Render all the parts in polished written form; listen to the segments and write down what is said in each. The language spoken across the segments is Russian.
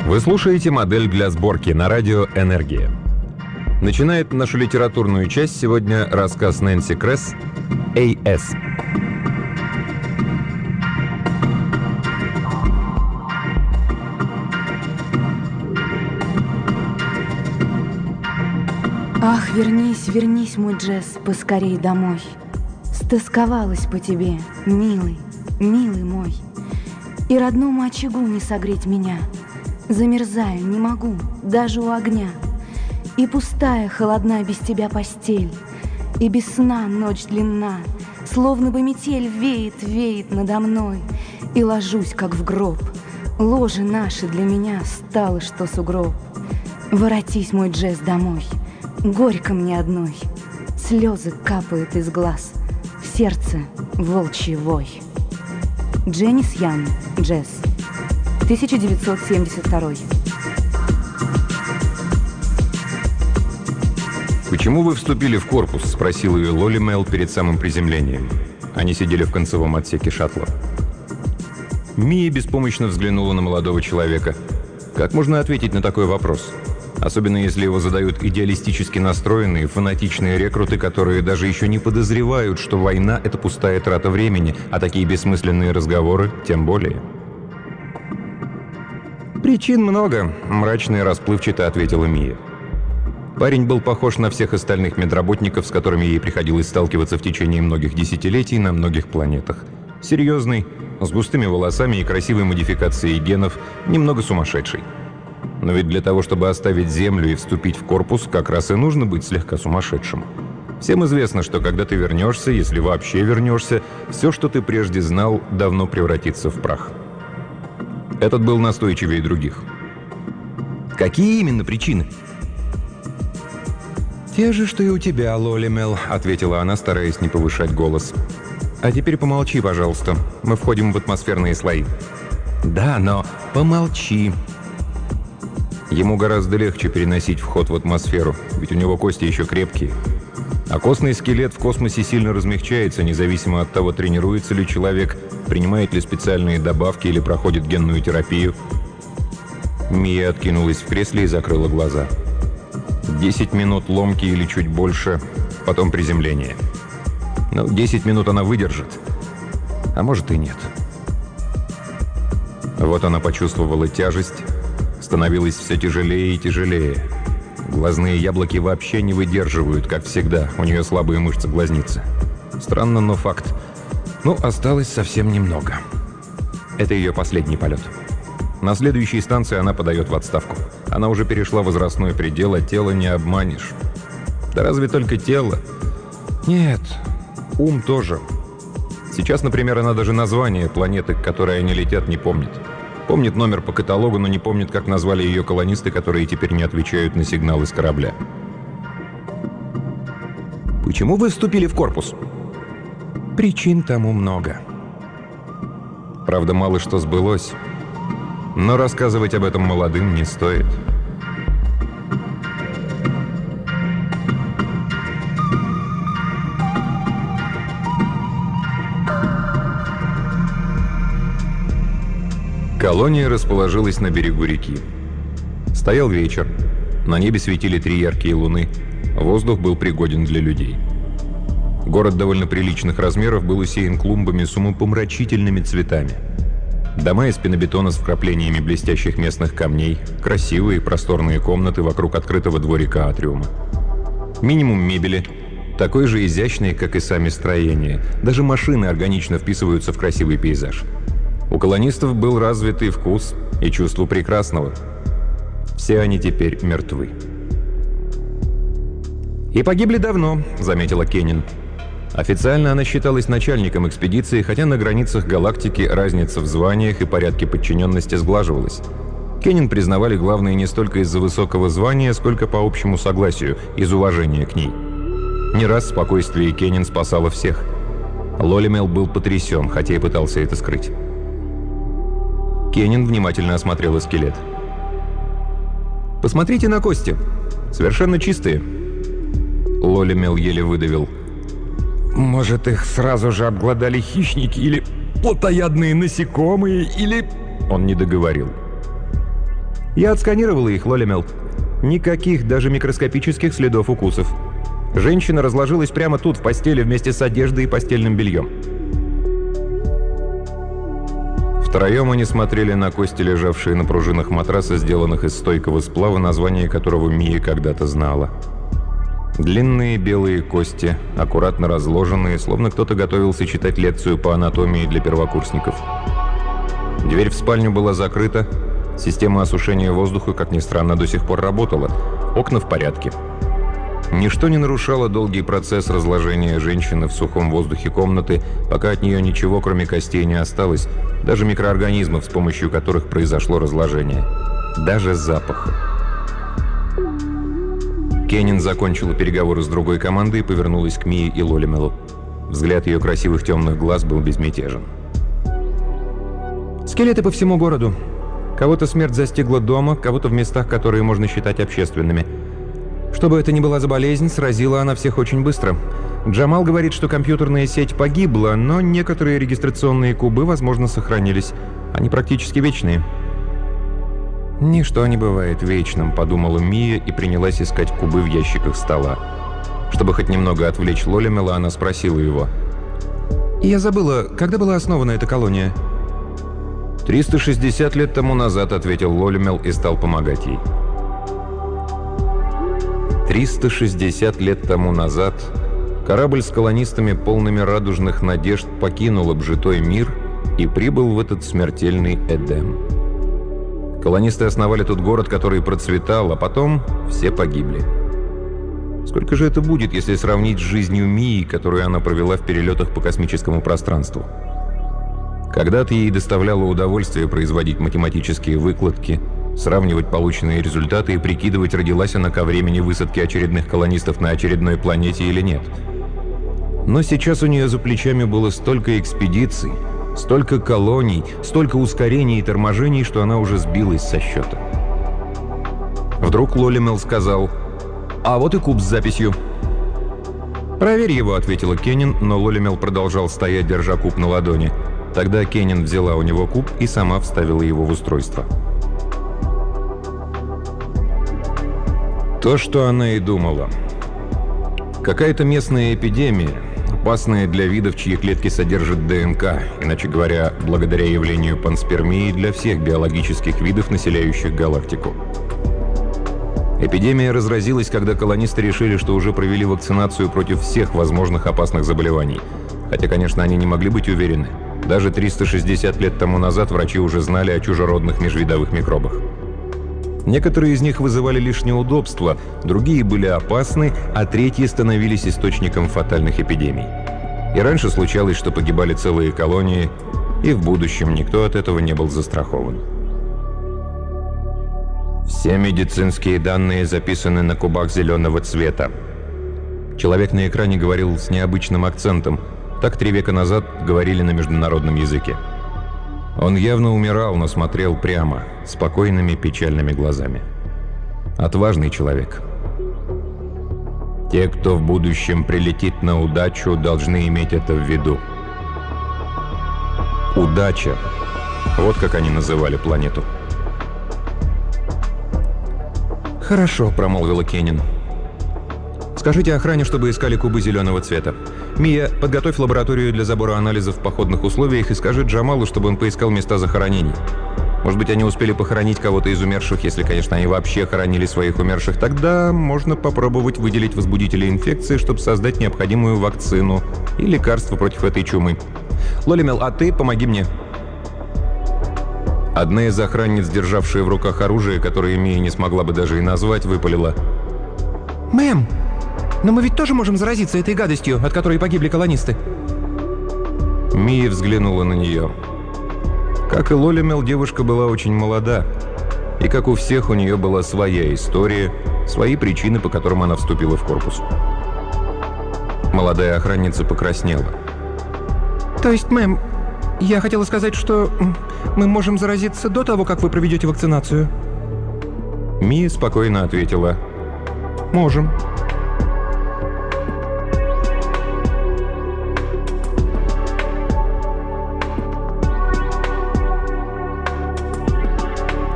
Вы слушаете модель для сборки на радио «Энергия». Начинает нашу литературную часть сегодня рассказ Нэнси Кресс «А.С.». Ах, вернись, вернись, мой Джесс, поскорей домой. Стосковалась по тебе, милый, милый мой. И родному очагу не согреть меня. Замерзаю, не могу, даже у огня. И пустая, холодна без тебя постель. И без сна ночь длинна, словно бы метель веет, веет надо мной. И ложусь, как в гроб. Ложе наше для меня стало, что сугроб. Воротись, мой Джесс, домой. Горько мне одной. Слезы капают из глаз. В сердце волчий вой. Дженнис Ян, Джесс. 1972. «Почему вы вступили в корпус?» — спросил ее Лоли Мел перед самым приземлением. Они сидели в концевом отсеке шаттла. Мия беспомощно взглянула на молодого человека. Как можно ответить на такой вопрос? Особенно если его задают идеалистически настроенные, фанатичные рекруты, которые даже еще не подозревают, что война — это пустая трата времени, а такие бессмысленные разговоры тем более. «Причин много», — мрачно и расплывчато ответила Мия. Парень был похож на всех остальных медработников, с которыми ей приходилось сталкиваться в течение многих десятилетий на многих планетах. Серьезный, с густыми волосами и красивой модификацией генов, немного сумасшедший. Но ведь для того, чтобы оставить Землю и вступить в корпус, как раз и нужно быть слегка сумасшедшим. Всем известно, что когда ты вернешься, если вообще вернешься, все, что ты прежде знал, давно превратится в прах. Этот был настойчивее других. «Какие именно причины?» «Те же, что и у тебя, Лоли Мел», — ответила она, стараясь не повышать голос. «А теперь помолчи, пожалуйста. Мы входим в атмосферные слои». «Да, но помолчи». Ему гораздо легче переносить вход в атмосферу, ведь у него кости еще крепкие. А костный скелет в космосе сильно размягчается, независимо от того, тренируется ли человек, принимает ли специальные добавки или проходит генную терапию. Мия откинулась в кресле и закрыла глаза. 10 минут ломки или чуть больше, потом приземление. Но 10 минут она выдержит, а может и нет. Вот она почувствовала тяжесть, становилось все тяжелее и тяжелее. Глазные яблоки вообще не выдерживают, как всегда, у нее слабые мышцы глазницы. Странно, но факт. Ну, осталось совсем немного. Это ее последний полет. На следующей станции она подает в отставку. Она уже перешла возрастной предел, а тело не обманешь. Да разве только тело? Нет, ум тоже. Сейчас, например, она даже название планеты, к которой они летят, не помнит. Помнит номер по каталогу, но не помнит, как назвали ее колонисты, которые теперь не отвечают на сигналы с корабля. «Почему вы вступили в корпус?» «Причин тому много». Правда, мало что сбылось, но рассказывать об этом молодым не стоит. Колония расположилась на берегу реки. Стоял вечер. На небе светили 3 яркие луны. Воздух был пригоден для людей. Город довольно приличных размеров был усеян клумбами с умопомрачительными цветами. Дома из пенобетона с вкраплениями блестящих местных камней, красивые просторные комнаты вокруг открытого дворика атриума. Минимум мебели, такой же изящный, как и сами строения. Даже машины органично вписываются в красивый пейзаж. У колонистов был развитый вкус и чувство прекрасного. Все они теперь мертвы. «И погибли давно», — заметила Кеннин. Официально она считалась начальником экспедиции, хотя на границах галактики разница в званиях и порядке подчиненности сглаживалась. Кеннин признавали главное не столько из-за высокого звания, сколько по общему согласию, из уважения к ней. Не раз спокойствие Кеннин спасало всех. Лоли Мел был потрясен, хотя и пытался это скрыть. Кеннин внимательно осмотрела скелет. «Посмотрите на кости. Совершенно чистые». Лоли Мел еле выдавил: «Может, их сразу же обглодали хищники или плотоядные насекомые, или...» Он не договорил. Я отсканировала их, Лолимел. Никаких, даже микроскопических следов укусов. Женщина разложилась прямо тут, в постели, вместе с одеждой и постельным бельем. Втроем они смотрели на кости, лежавшие на пружинах матраса, сделанных из стойкого сплава, название которого Мия когда-то знала. Длинные белые кости, аккуратно разложенные, словно кто-то готовился читать лекцию по анатомии для первокурсников. Дверь в спальню была закрыта, система осушения воздуха, как ни странно, до сих пор работала, окна в порядке. Ничто не нарушало долгий процесс разложения женщины в сухом воздухе комнаты, пока от нее ничего, кроме костей, не осталось, даже микроорганизмов, с помощью которых произошло разложение. Даже запах. Кеннин закончила переговоры с другой командой и повернулась к Мии и Лолимелу. Взгляд ее красивых темных глаз был безмятежен. «Скелеты по всему городу. Кого-то смерть застигла дома, кого-то в местах, которые можно считать общественными. Что бы это ни была за болезнь, сразила она всех очень быстро. Джамал говорит, что компьютерная сеть погибла, но некоторые регистрационные кубы, возможно, сохранились. Они практически вечные». «Ничто не бывает вечным», — подумала Мия и принялась искать кубы в ящиках стола. Чтобы хоть немного отвлечь Лолимела, она спросила его. «Я забыла, когда была основана эта колония?» 360 лет тому назад», — ответил Лолимел и стал помогать ей. 360 лет тому назад корабль с колонистами, полными радужных надежд, покинул обжитой мир и прибыл в этот смертельный Эдем. Колонисты основали тут город, который процветал, а потом все погибли. Сколько же это будет, если сравнить с жизнью Мии, которую она провела в перелетах по космическому пространству? Когда-то ей доставляло удовольствие производить математические выкладки, сравнивать полученные результаты и прикидывать, родилась она ко времени высадки очередных колонистов на очередной планете или нет. Но сейчас у нее за плечами было столько экспедиций, столько колоний, столько ускорений и торможений, что она уже сбилась со счета. Вдруг Лолимел сказал: «А вот и куб с записью». «Проверь его», — ответила Кеннин, но Лолимел продолжал стоять, держа куб на ладони. Тогда Кеннин взяла у него куб и сама вставила его в устройство. То, что она и думала. Какая-то местная эпидемия, опасная для видов, чьи клетки содержат ДНК, иначе говоря, благодаря явлению панспермии для всех биологических видов, населяющих галактику. Эпидемия разразилась, когда колонисты решили, что уже провели вакцинацию против всех возможных опасных заболеваний. Хотя, конечно, они не могли быть уверены. Даже 360 лет тому назад врачи уже знали о чужеродных межвидовых микробах. Некоторые из них вызывали лишь неудобства, другие были опасны, а третьи становились источником фатальных эпидемий. И раньше случалось, что погибали целые колонии, и в будущем никто от этого не был застрахован. Все медицинские данные записаны на кубах зеленого цвета. Человек на экране говорил с необычным акцентом. Так 3 века назад говорили на международном языке. Он явно умирал, но смотрел прямо, спокойными печальными глазами. Отважный человек. Те, кто в будущем прилетит на удачу, должны иметь это в виду. Удача. Вот как они называли планету. «Хорошо», — промолвила Кеннин. «Скажите охране, чтобы искали кубы зеленого цвета. Мия, подготовь лабораторию для забора анализов в походных условиях и скажи Джамалу, чтобы он поискал места захоронений. Может быть, они успели похоронить кого-то из умерших, если, конечно, они вообще хоронили своих умерших. Тогда можно попробовать выделить возбудители инфекции, чтобы создать необходимую вакцину и лекарство против этой чумы. Лолимел, а ты помоги мне». Одна из охранниц, державшая в руках оружие, которое Мия не смогла бы даже и назвать, выпалила: «Мэм, но мы ведь тоже можем заразиться этой гадостью, от которой погибли колонисты». Мия взглянула на нее. Как и Лолимел, девушка была очень молода. И как у всех, у нее была своя история, свои причины, по которым она вступила в корпус. Молодая охранница покраснела. «То есть, мэм, я хотела сказать, что мы можем заразиться до того, как вы проведете вакцинацию?» Мия спокойно ответила: «Можем».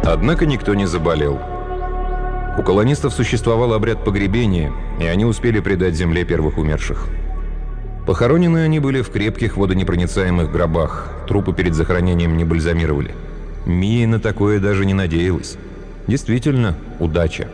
Однако никто не заболел. У колонистов существовал обряд погребения, и они успели предать земле первых умерших. Похоронены они были в крепких водонепроницаемых гробах, трупы перед захоронением не бальзамировали. Мия на такое даже не надеялась. Действительно, удача.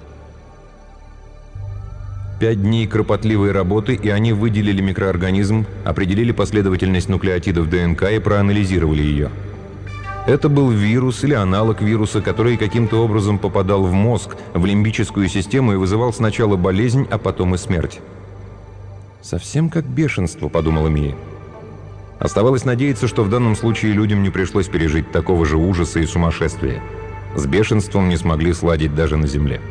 5 дней кропотливой работы, и они выделили микроорганизм, определили последовательность нуклеотидов ДНК и проанализировали ее. Это был вирус или аналог вируса, который каким-то образом попадал в мозг, в лимбическую систему и вызывал сначала болезнь, а потом и смерть. «Совсем как бешенство», — подумала Мия. Оставалось надеяться, что в данном случае людям не пришлось пережить такого же ужаса и сумасшествия. С бешенством не смогли сладить даже на Земле.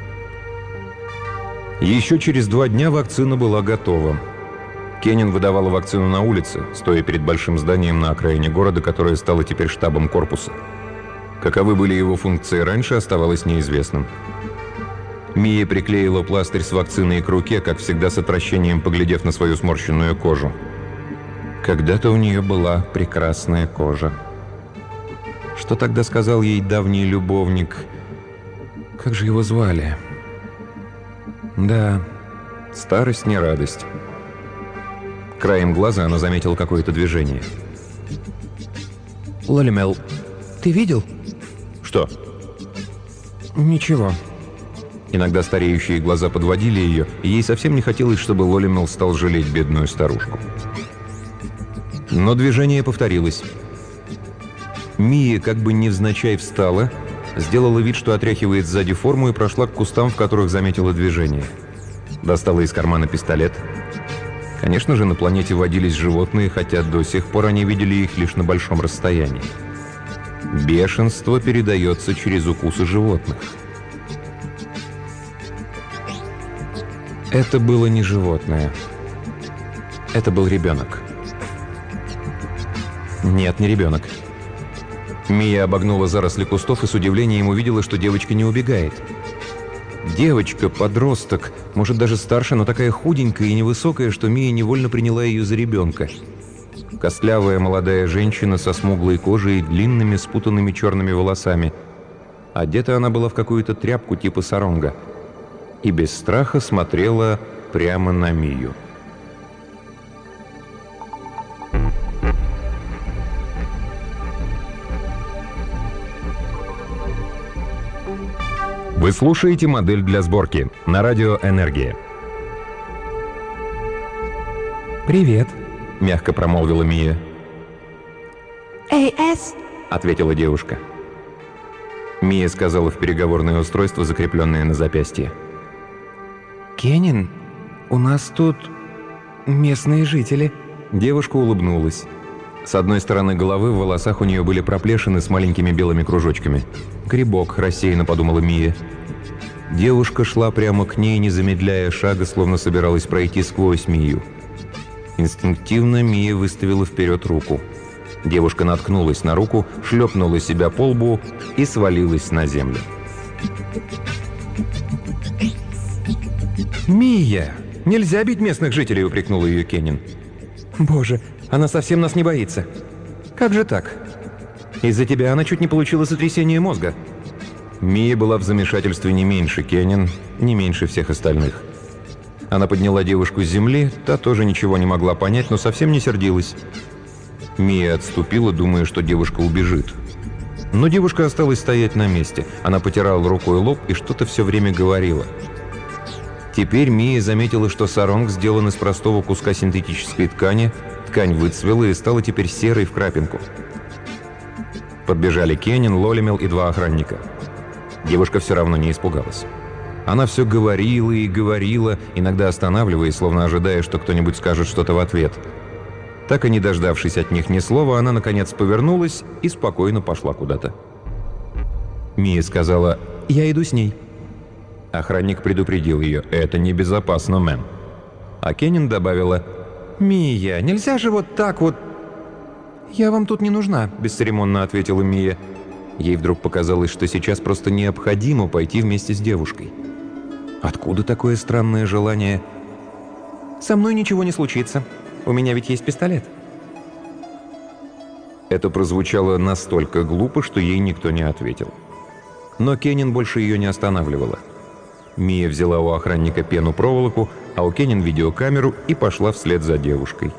Еще через 2 дня вакцина была готова. Кеннин выдавала вакцину на улице, стоя перед большим зданием на окраине города, которое стало теперь штабом корпуса. Каковы были его функции раньше, оставалось неизвестным. Мия приклеила пластырь с вакциной к руке, как всегда с отвращением поглядев на свою сморщенную кожу. Когда-то у нее была прекрасная кожа. Что тогда сказал ей давний любовник? Как же его звали? Да, старость не радость. Краем глаза она заметила какое-то движение. Лолимел, ты видел? Что? Ничего. Иногда стареющие глаза подводили ее, и ей совсем не хотелось, чтобы Лолимел стал жалеть бедную старушку. Но движение повторилось. Мия как бы невзначай встала, сделала вид, что отряхивает сзади форму и прошла к кустам, в которых заметила движение. Достала из кармана пистолет. Конечно же, на планете водились животные, хотя до сих пор они видели их лишь на большом расстоянии. Бешенство передается через укусы животных. Это было не животное. Это был ребенок. Нет, не ребенок. Мия обогнула заросли кустов и с удивлением увидела, что девочка не убегает. Девочка, подросток, может даже старше, но такая худенькая и невысокая, что Мия невольно приняла ее за ребенка. Костлявая молодая женщина со смуглой кожей и длинными спутанными черными волосами. Одета она была в какую-то тряпку типа саронга. И без страха смотрела прямо на Мию. Вы слушаете «Модель для сборки» на радио «Энергия». «Привет», — мягко промолвила Мия. «Эй-эс», — ответила девушка. Мия сказала в переговорное устройство, закрепленное на запястье. «Кеннин, у нас тут местные жители». Девушка улыбнулась. С одной стороны головы в волосах у нее были проплешины с маленькими белыми кружочками. «Грибок», — рассеянно подумала Мия. Девушка шла прямо к ней, не замедляя шага, словно собиралась пройти сквозь Мию. Инстинктивно Мия выставила вперед руку. Девушка наткнулась на руку, шлепнула себя по лбу и свалилась на землю. «Мия!» «Нельзя бить местных жителей», — упрекнул ее Кеннин. «Боже, она совсем нас не боится. Как же так? Из-за тебя она чуть не получила сотрясение мозга». Мия была в замешательстве не меньше Кеннин, не меньше всех остальных. Она подняла девушку с земли, та тоже ничего не могла понять, но совсем не сердилась. Мия отступила, думая, что девушка убежит. Но девушка осталась стоять на месте. Она потирала рукой лоб и что-то все время говорила. Теперь Мия заметила, что саронг сделан из простого куска синтетической ткани. Ткань выцвела и стала теперь серой в крапинку. Подбежали Кеннин, Лолимел и 2 охранника. Девушка все равно не испугалась. Она все говорила и говорила, иногда останавливаясь, словно ожидая, что кто-нибудь скажет что-то в ответ. Так и не дождавшись от них ни слова, она, наконец, повернулась и спокойно пошла куда-то. Мия сказала: «Я иду с ней». Охранник предупредил ее: «Это небезопасно, мэм». А Кеннин добавила: «Мия, нельзя же вот так вот...» «Я вам тут не нужна», — бесцеремонно ответила Мия. Ей вдруг показалось, что сейчас просто необходимо пойти вместе с девушкой. Откуда такое странное желание? «Со мной ничего не случится. У меня ведь есть пистолет». Это прозвучало настолько глупо, что ей никто не ответил. Но Кеннин больше ее не останавливала. Мия взяла у охранника пену-проволоку, а у Кеннин видеокамеру и пошла вслед за девушкой.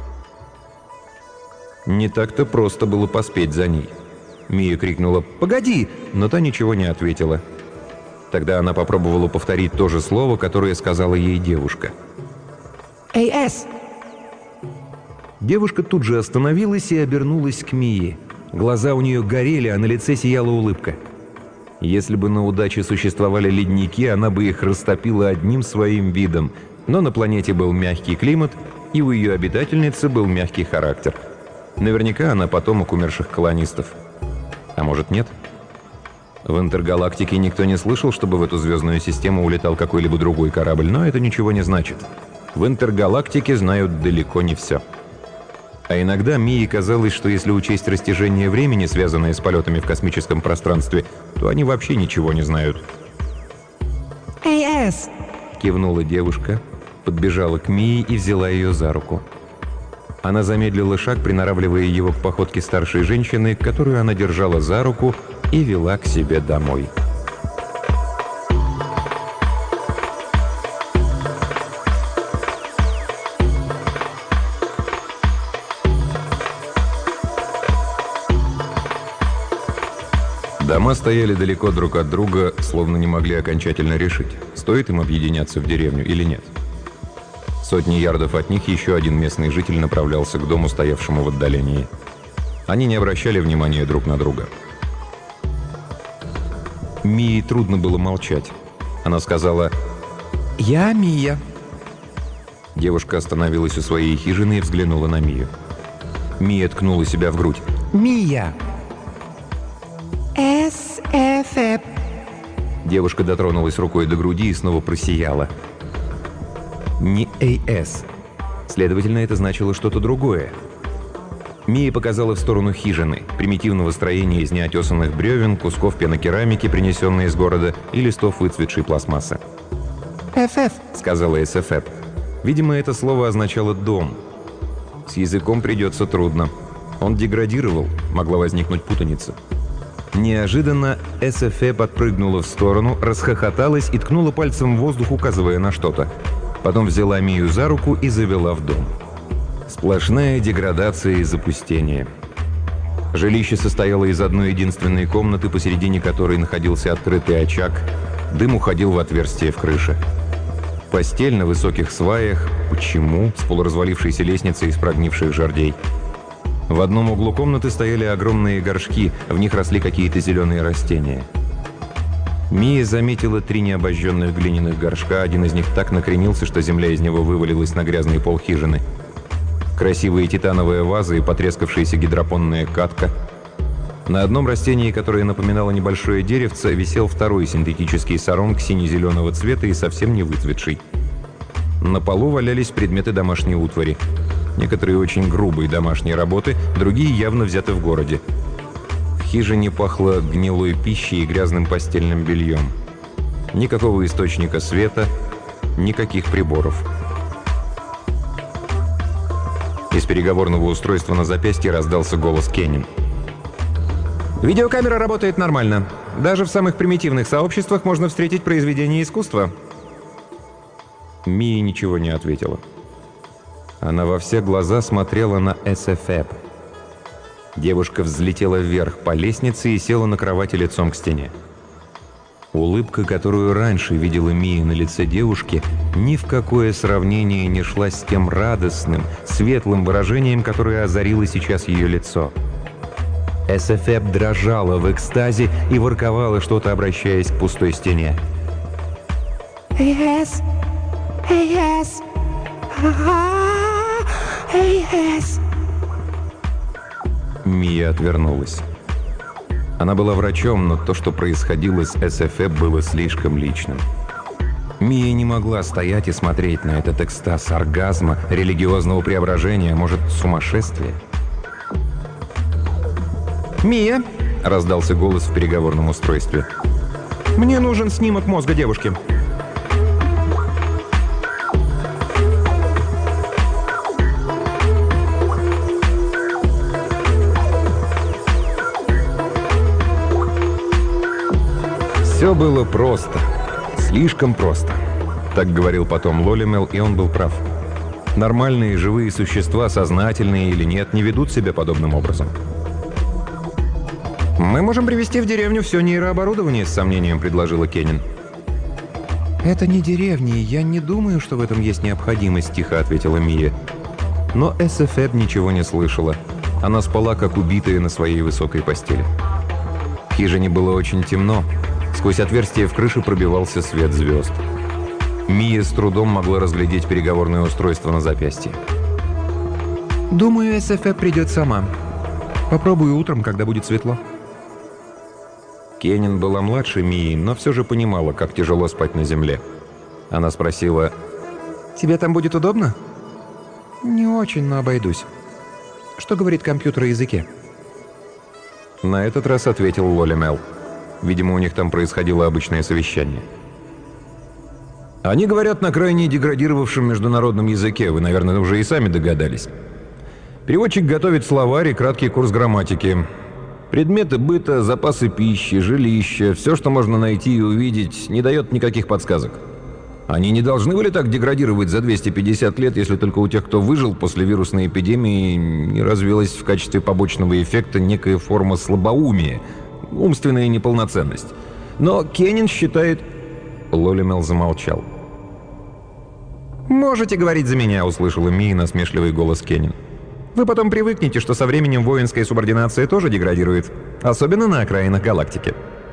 Не так-то просто было поспеть за ней. Мия крикнула «Погоди!», но та ничего не ответила. Тогда она попробовала повторить то же слово, которое сказала ей девушка. «Эй-эс!» Девушка тут же остановилась и обернулась к Мии. Глаза у нее горели, а на лице сияла улыбка. Если бы на удаче существовали ледники, она бы их растопила одним своим видом. Но на планете был мягкий климат, и у ее обитательницы был мягкий характер. Наверняка она потомок умерших колонистов. А может, нет? В интергалактике никто не слышал, чтобы в эту звездную систему улетал какой-либо другой корабль, но это ничего не значит. В интергалактике знают далеко не все. А иногда Мии казалось, что если учесть растяжение времени, связанное с полетами в космическом пространстве, то они вообще ничего не знают. «Эй-эс!» — кивнула девушка, подбежала к Мии и взяла ее за руку. Она замедлила шаг, приноравливая его к походке старшей женщины, которую она держала за руку и вела к себе домой. Дома стояли далеко друг от друга, словно не могли окончательно решить, стоит им объединяться в деревню или нет. Сотни ярдов от них еще один местный житель направлялся к дому, стоявшему в отдалении. Они не обращали внимания друг на друга. Мии трудно было молчать. Она сказала «Я Мия». Девушка остановилась у своей хижины и взглянула на Мию. Мия ткнула себя в грудь. «Мия!» «Эс-эф-эп!» Девушка дотронулась рукой до груди и снова просияла. Не «эй-эс». Следовательно, это значило что-то другое. Мия показала в сторону хижины, примитивного строения из неотесанных бревен, кусков пенокерамики, принесенной из города, и листов выцветшей пластмассы. «Эф-эф!» — сказала СФФ. Видимо, это слово означало «дом». С языком придется трудно. Он деградировал, могла возникнуть путаница. Неожиданно СФ подпрыгнула в сторону, расхохоталась и ткнула пальцем в воздух, указывая на что-то. Потом взяла Мию за руку и завела в дом. Сплошная деградация и запустение. Жилище состояло из одной единственной комнаты, посередине которой находился открытый очаг. Дым уходил в отверстие в крыше. Постель на высоких сваях, почему, с полуразвалившейся лестницей из прогнивших жердей. В одном углу комнаты стояли огромные горшки, в них росли какие-то зеленые растения. Мия заметила 3 необожженных глиняных горшка, один из них так накренился, что земля из него вывалилась на грязный пол хижины. Красивые титановые вазы и потрескавшаяся гидропонная катка. На одном растении, которое напоминало небольшое деревце, висел второй синтетический саронг сине-зеленого цвета и совсем не выцветший. На полу валялись предметы домашней утвари. Некоторые очень грубые домашние работы, другие явно взяты в городе. В хижине пахло гнилой пищей и грязным постельным бельем. Никакого источника света, никаких приборов. Из переговорного устройства на запястье раздался голос Кеннин. «Видеокамера работает нормально. Даже в самых примитивных сообществах можно встретить произведение искусства». Мия ничего не ответила. Она во все глаза смотрела на СФЭП. Девушка взлетела вверх по лестнице и села на кровати лицом к стене. Улыбка, которую раньше видела Мия на лице девушки, ни в какое сравнение не шла с тем радостным, светлым выражением, которое озарило сейчас ее лицо. СФЭП дрожала в экстазе и ворковала что-то, обращаясь к пустой стене. «Эй-эс! Эй-эс! Эй-эс!» Мия отвернулась. Она была врачом, но то, что происходило с СФЭП, было слишком личным. Мия не могла стоять и смотреть на этот экстаз оргазма, религиозного преображения, может, сумасшествия. «Мия!» — раздался голос в переговорном устройстве. «Мне нужен снимок мозга девушки». Все было просто. Слишком просто. Так говорил потом Лолимел, и он был прав. Нормальные живые существа, сознательные или нет, не ведут себя подобным образом. «Мы можем привезти в деревню все нейрооборудование», — с сомнением предложила Кеннин. «Это не деревня, и я не думаю, что в этом есть необходимость», — тихо ответила Мия. Но СФЭБ ничего не слышала. Она спала, как убитая на своей высокой постели. В хижине было очень темно. Сквозь отверстие в крыше пробивался свет звезд. Мия с трудом могла разглядеть переговорное устройство на запястье. «Думаю, СФЭБ придет сама. Попробую утром, когда будет светло». Кеннин была младше Мии, но все же понимала, как тяжело спать на земле. Она спросила: «Тебе там будет удобно?» «Не очень, но обойдусь. Что говорит компьютер о языке?» На этот раз ответил Лолимел. Видимо, у них там происходило обычное совещание. «Они говорят на крайне деградировавшем международном языке, вы, наверное, уже и сами догадались. Переводчик готовит словарь и краткий курс грамматики. Предметы быта, запасы пищи, жилища, все, что можно найти и увидеть, не дает никаких подсказок. Они не должны были так деградировать за 250 лет, если только у тех, кто выжил после вирусной эпидемии, не развилась в качестве побочного эффекта некая форма слабоумия, умственная неполноценность. Но Кеннин считает...» Лолимел замолчал. «Можете говорить за меня», — услышала Мия насмешливый голос Кеннин. «Вы потом привыкнете, что со временем воинская субординация тоже деградирует, особенно на окраинах галактики».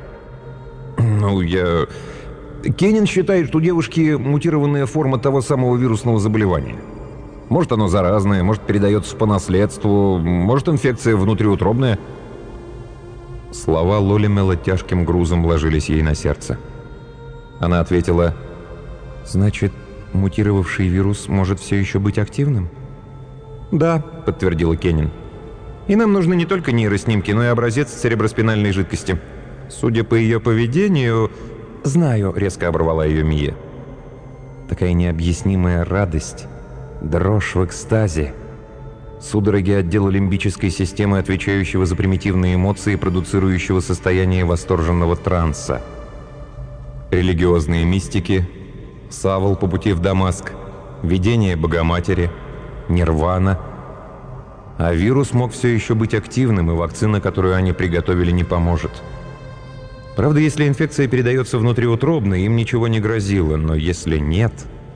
Кеннин считает, что у девушки мутированная форма того самого вирусного заболевания. Может, оно заразное, может, передается по наследству, может, инфекция внутриутробная». Слова Лолимела тяжким грузом ложились ей на сердце. Она ответила: «Значит, мутировавший вирус может все еще быть активным?» «Да», — подтвердила Кеннин. «И нам нужны не только нейроснимки, но и образец цереброспинальной жидкости. Судя по ее поведению...» «Знаю», — резко оборвала ее Мия. Такая необъяснимая радость, дрожь в экстазе. Судороги отдела лимбической системы, отвечающего за примитивные эмоции, продуцирующего состояние восторженного транса. Религиозные мистики, Савл по пути в Дамаск, видение Богоматери, нирвана. А вирус мог все еще быть активным, и вакцина, которую они приготовили, не поможет. Правда, если инфекция передается внутриутробно, им ничего не грозило, но если нет...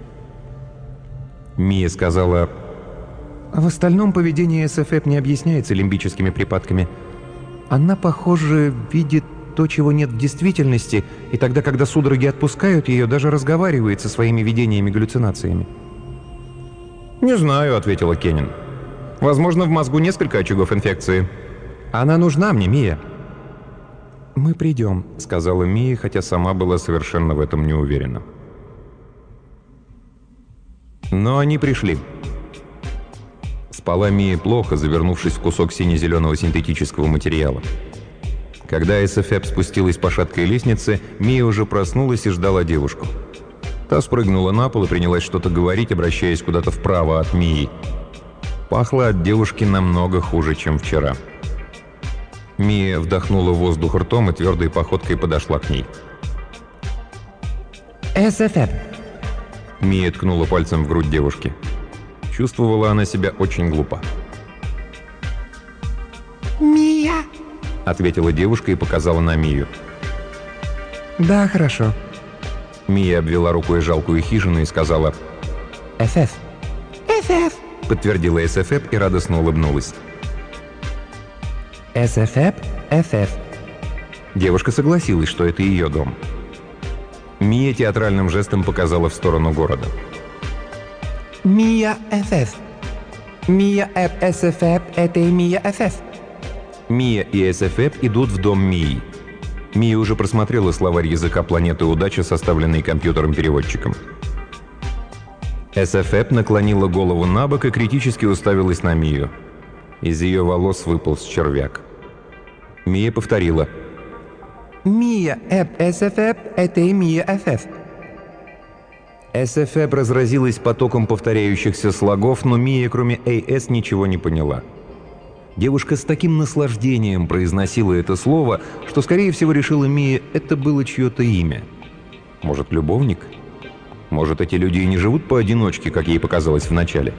Мия сказала: «В остальном поведение СФЭБ не объясняется лимбическими припадками. Она, похоже, видит то, чего нет в действительности, и тогда, когда судороги отпускают ее, даже разговаривает со своими видениями-галлюцинациями». «Не знаю», — ответила Кеннин. «Возможно, в мозгу несколько очагов инфекции. Она нужна мне, Мия». «Мы придем», — сказала Мия, хотя сама была совершенно в этом не уверена. Но они пришли. Спала Мия плохо, завернувшись в кусок сине-зеленого синтетического материала. Когда СФЭБ спустилась по шаткой лестнице, Мия уже проснулась и ждала девушку. Та спрыгнула на пол и принялась что-то говорить, обращаясь куда-то вправо от Мии. Пахло от девушки намного хуже, чем вчера. Мия вдохнула воздух ртом и твердой походкой подошла к ней. «СФЭБ!» Мия ткнула пальцем в грудь девушки. Чувствовала она себя очень глупо. «Мия!» — ответила девушка и показала на Мию. «Да, хорошо». Мия обвела рукой жалкую хижину и сказала: «СФ». «СФ!» — подтвердила СФЭБ и радостно улыбнулась. СФЭБ, СФ. Девушка согласилась, что это ее дом. Мия театральным жестом показала в сторону города. «Мия СФ. Мия Эб СФЭБ, это и Мия СФ». Мия и СФЭБ идут в дом Мии. Мия уже просмотрела словарь языка планеты удачи, составленный компьютером-переводчиком. СФЭБ наклонила голову на бок и критически уставилась на Мию. Из ее волос выполз червяк. Мия повторила: «Мия Эб СФЭБ, это и Мия СФ». СФЭБ разразилась потоком повторяющихся слогов, но Мия, кроме AS, ничего не поняла. Девушка с таким наслаждением произносила это слово, что, скорее всего, решила Мия, это было чье-то имя. Может, любовник? Может, эти люди и не живут поодиночке, как ей показалось вначале?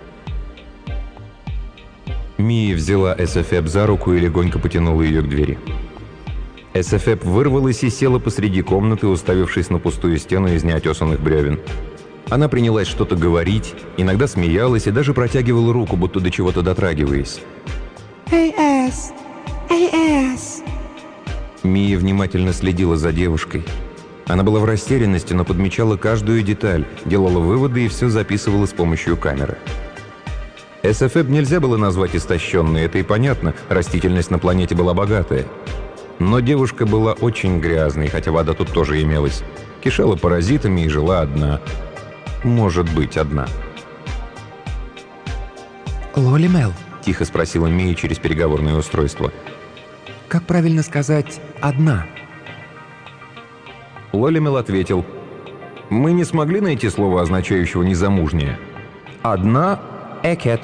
Мия взяла Эсэфэб за руку и легонько потянула ее к двери. Эсэфэб вырвалась и села посреди комнаты, уставившись на пустую стену из неотесанных бревен. Она принялась что-то говорить, иногда смеялась и даже протягивала руку, будто до чего-то дотрагиваясь. «Эй, Эс! Эй, Эс!» Мия внимательно следила за девушкой. Она была в растерянности, но подмечала каждую деталь, делала выводы и все записывала с помощью камеры. Эсэфэб нельзя было назвать истощенной, это и понятно, растительность на планете была богатая. Но девушка была очень грязной, хотя вода тут тоже имелась. Кишела паразитами и жила одна. Может быть, одна. «Лолимел», — тихо спросила Мия через переговорное устройство. как правильно сказать «одна»? Лолимел ответил: «Мы не смогли найти слово, означающего «незамужняя». Одна — «экет».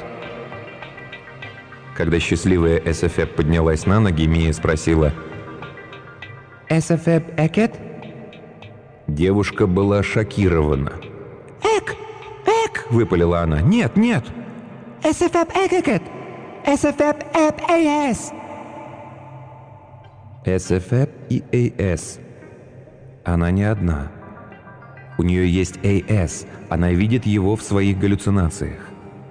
Когда счастливая Эсэфэб поднялась на ноги, Мия спросила: «Эсэфэб экет?» Девушка была шокирована. «Эк! Эк! — выпалила она. «Нет, нет!» Эсэфэб экекет! Эсэфэб эп эйэс!» Эсэфэб и AS. Она не одна. У нее есть AS. Она видит его в своих галлюцинациях.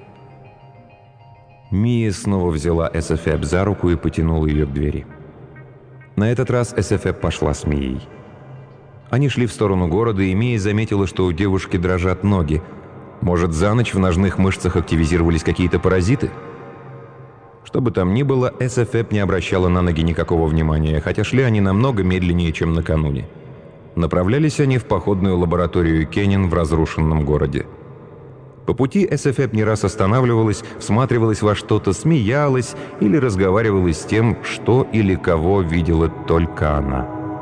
Мия снова взяла Эсэфэб за руку и потянула ее к двери. На этот раз Эсэфэб пошла с Мией. Они шли в сторону города, и Мия заметила, что у девушки дрожат ноги. Может, за ночь в ножных мышцах активизировались какие-то паразиты? Что бы там ни было, Эсэфэб не обращала на ноги никакого внимания, хотя шли они намного медленнее, чем накануне. Направлялись они в походную лабораторию Кеннин в разрушенном городе. По пути Эсэфэб не раз останавливалась, всматривалась во что-то, смеялась или разговаривала с тем, что или кого видела только она.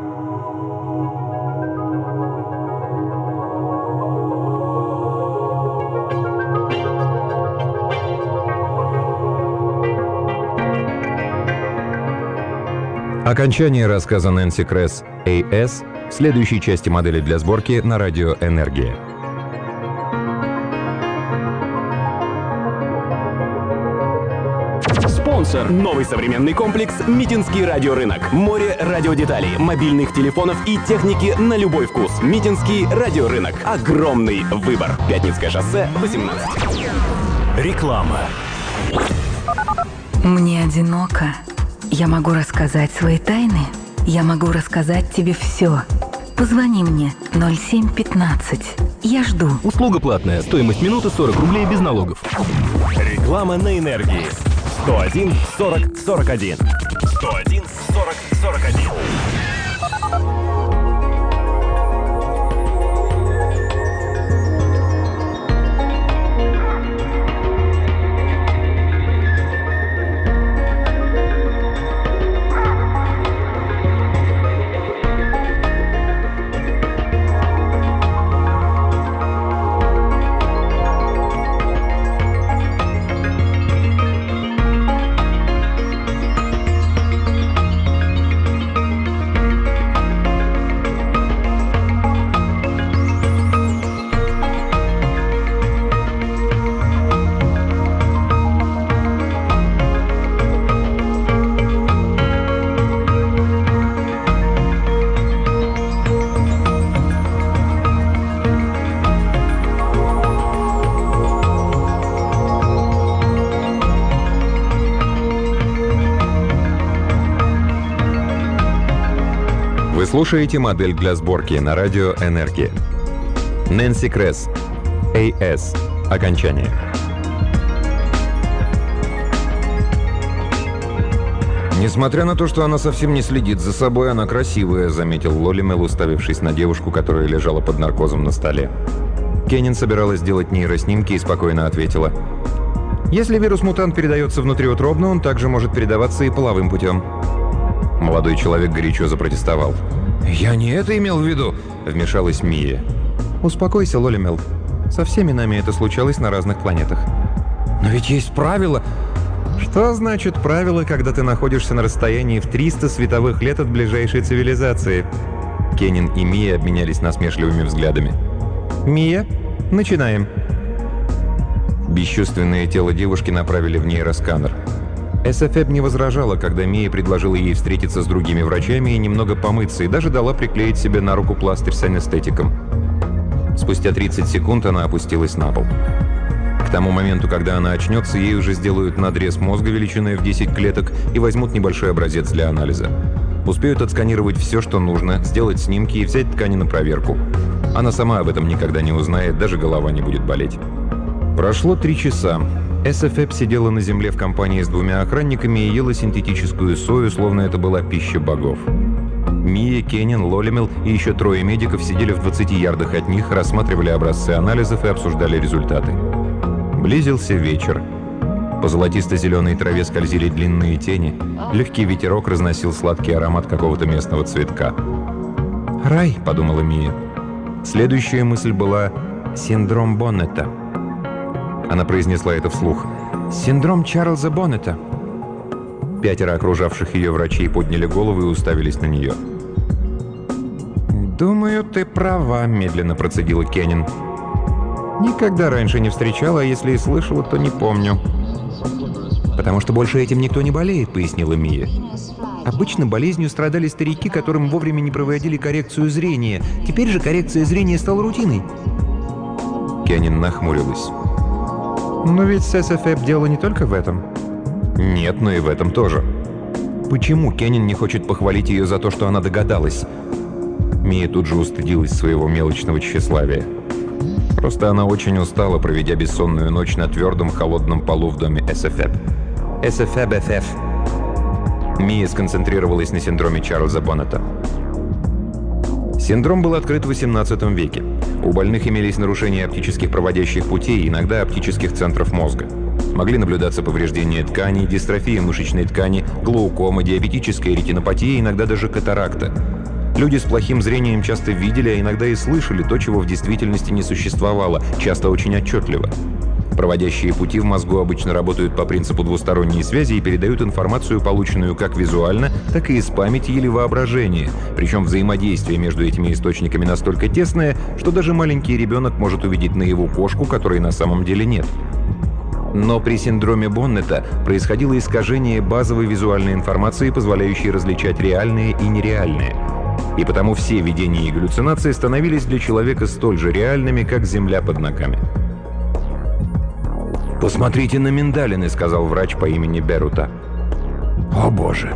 Окончание рассказа Нэнси Кресс «AS» в следующей части модели для сборки на радио «Энергия». Спонсор. Новый современный комплекс «Митинский радиорынок». Море радиодеталей, мобильных телефонов и техники на любой вкус. «Митинский радиорынок». Огромный выбор. Пятницкое шоссе, 18. Реклама. Мне одиноко. Я могу рассказать свои тайны. Я могу рассказать тебе все. Позвони мне 0715. Я жду. Услуга платная. Стоимость минуты 40 рублей без налогов. Реклама на энергии. 101 40 41. 101 40 41. Слушаете модель для сборки на радио «Энергия». Нэнси Кресс, AS. Окончание. «Несмотря на то, что она совсем не следит за собой, она красивая», — заметил Лолимел, уставившись на девушку, которая лежала под наркозом на столе. Кеннин собиралась делать нейроснимки и спокойно ответила: «Если вирус-мутант передается внутриутробно, он также может передаваться и половым путем». Молодой человек горячо запротестовал. «Я не это имел в виду», — вмешалась Мия. «Успокойся, Лолимел. Со всеми нами это случалось на разных планетах». «Но ведь есть правила». Что значит правило, когда ты находишься на расстоянии в 300 световых лет от ближайшей цивилизации? Кеннин и Мия обменялись насмешливыми взглядами. «Мия, начинаем». Бесчувственное тело девушки направили в нейросканер. СФЭП не возражала, когда Мия предложила ей встретиться с другими врачами и немного помыться, и даже дала приклеить себе на руку пластырь с анестетиком. Спустя 30 секунд она опустилась на пол. К тому моменту, когда она очнется, ей уже сделают надрез мозга величиной в 10 клеток и возьмут небольшой образец для анализа. Успеют отсканировать все, что нужно, сделать снимки и взять ткани на проверку. Она сама об этом никогда не узнает, даже голова не будет болеть. Прошло 3 часа. СФЭП сидела на земле в компании с 2 охранниками и ела синтетическую сою, словно это была пища богов. Мия, Кеннин, Лолемел и еще 3 медиков сидели в 20 ярдах от них, рассматривали образцы анализов и обсуждали результаты. Близился вечер. По золотисто-зеленой траве скользили длинные тени. Легкий ветерок разносил сладкий аромат какого-то местного цветка. «Рай», — подумала Мия. Следующая мысль была «синдром Боннета». Она произнесла это вслух. «Синдром Чарльза Боннета». 5 окружавших ее врачей подняли головы и уставились на нее. «Думаю, ты права», — медленно процедила Кеннин. «Никогда раньше не встречала, а если и слышала, то не помню». «Потому что больше этим никто не болеет», — пояснила Мия. «Обычно болезнью страдали старики, которым вовремя не проводили коррекцию зрения. Теперь же коррекция зрения стала рутиной». Кеннин нахмурилась. «Но ведь с СФЭП дело не только в этом». «Нет, но и в этом тоже». «Почему Кеннин не хочет похвалить ее за то, что она догадалась?» Мия тут же устыдилась своего мелочного тщеславия. Просто она очень устала, проведя бессонную ночь на твердом холодном полу в доме СФЭП. СФЭП. Мия сконцентрировалась на синдроме Чарльза Боннета. Синдром был открыт в XVIII веке. У больных имелись нарушения оптических проводящих путей, иногда оптических центров мозга. Могли наблюдаться повреждения тканей, дистрофия мышечной ткани, глаукома, диабетическая ретинопатия, иногда даже катаракта. Люди с плохим зрением часто видели, а иногда и слышали то, чего в действительности не существовало, часто очень отчетливо. Проводящие пути в мозгу обычно работают по принципу двусторонней связи и передают информацию, полученную как визуально, так и из памяти или воображения. Причем взаимодействие между этими источниками настолько тесное, что даже маленький ребенок может увидеть наяву кошку, которой на самом деле нет. Но при синдроме Боннета происходило искажение базовой визуальной информации, позволяющей различать реальное и нереальное. И потому все видения и галлюцинации становились для человека столь же реальными, как земля под ногами. «Посмотрите на миндалины», — сказал врач по имени Берута. «О боже!»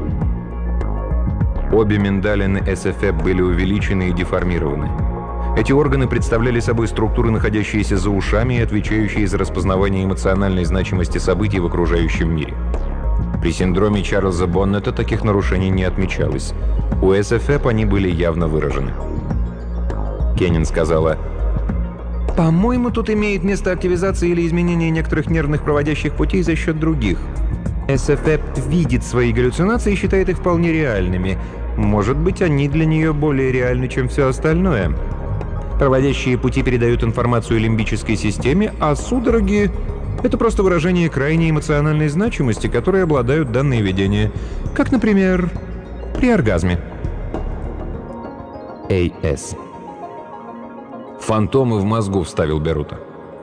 Обе миндалины СФЭП были увеличены и деформированы. Эти органы представляли собой структуры, находящиеся за ушами и отвечающие за распознавание эмоциональной значимости событий в окружающем мире. При синдроме Чарльза Боннета таких нарушений не отмечалось. У СФЭП они были явно выражены. Кеннин сказала: «По-моему, тут имеет место активизация или изменение некоторых нервных проводящих путей за счет других. СФЭП видит свои галлюцинации и считает их вполне реальными. Может быть, они для нее более реальны, чем все остальное. Проводящие пути передают информацию лимбической системе, а судороги — это просто выражение крайней эмоциональной значимости, которой обладают данные видения. Как, например, при оргазме». АС. «Фантомы в мозгу», — вставил Берута.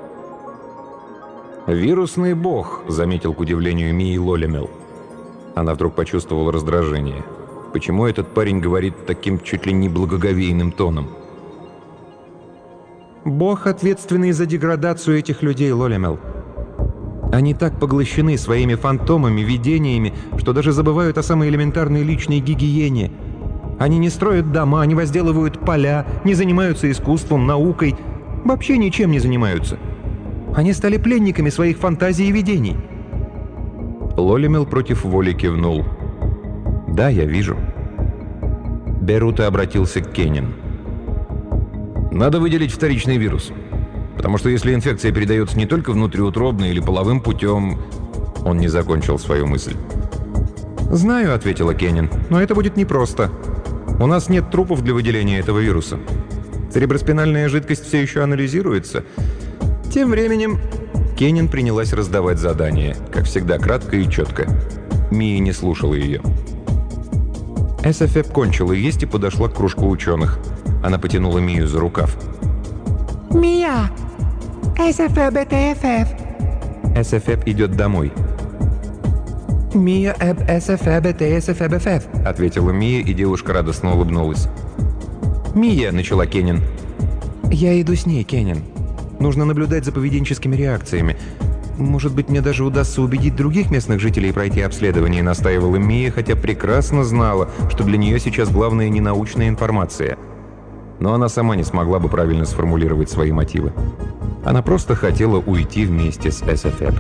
«Вирусный бог», — заметил к удивлению Мии Лолемел. Она вдруг почувствовала раздражение. Почему этот парень говорит таким чуть ли не благоговейным тоном? «Бог, ответственный за деградацию этих людей, Лолемел. Они так поглощены своими фантомами, видениями, что даже забывают о самой элементарной личной гигиене. Они не строят дома, не возделывают поля, не занимаются искусством, наукой, вообще ничем не занимаются. Они стали пленниками своих фантазий и видений». Лолемел против воли кивнул. «Да, я вижу». Берута обратился к Кеннин. «Надо выделить вторичный вирус. Потому что если инфекция передается не только внутриутробно или половым путем...» Он не закончил свою мысль. «Знаю», — ответила Кеннин, — «но это будет непросто. У нас нет трупов для выделения этого вируса. Цереброспинальная жидкость все еще анализируется. Тем временем...» Кеннин принялась раздавать задания, как всегда, кратко и четко. Мия не слушала ее. СФЭП кончила есть и подошла к кружку ученых. Она потянула Мию за рукав. Мия! СФБТФФ! СФЭП идет домой. Мия эб СФБТСФБФФ! Ответила Мия, и девушка радостно улыбнулась. «Мия!» — начала Кеннин. «Я иду с ней, Кеннин. Нужно наблюдать за поведенческими реакциями. Может быть, мне даже удастся убедить других местных жителей пройти обследование», — настаивала Мия, хотя прекрасно знала, что для нее сейчас главное не научная информация. Но она сама не смогла бы правильно сформулировать свои мотивы. Она просто хотела уйти вместе с СФЭП.